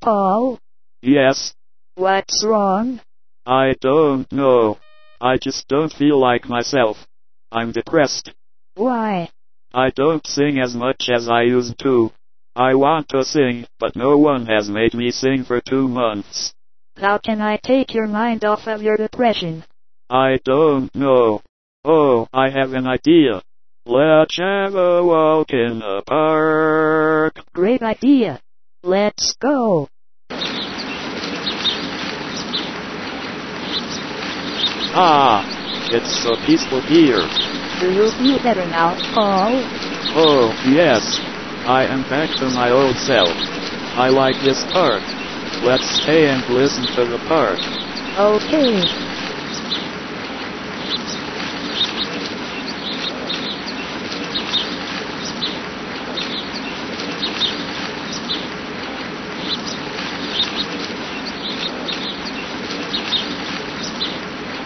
Paul? Yes? What's wrong? I don't know. I just don't feel like myself. I'm depressed. Why? I don't sing as much as I used to. I want to sing, but no one has made me sing for 2 months. How can I take your mind off of your depression? I don't know. Oh, I have an idea. Let's have a walk in the park. Great idea. Let's go. Ah, it's so peaceful here. Do you feel better now, Paul? Oh, yes. I am back to my old self. I like this park. Let's stay and listen to the park. Okay.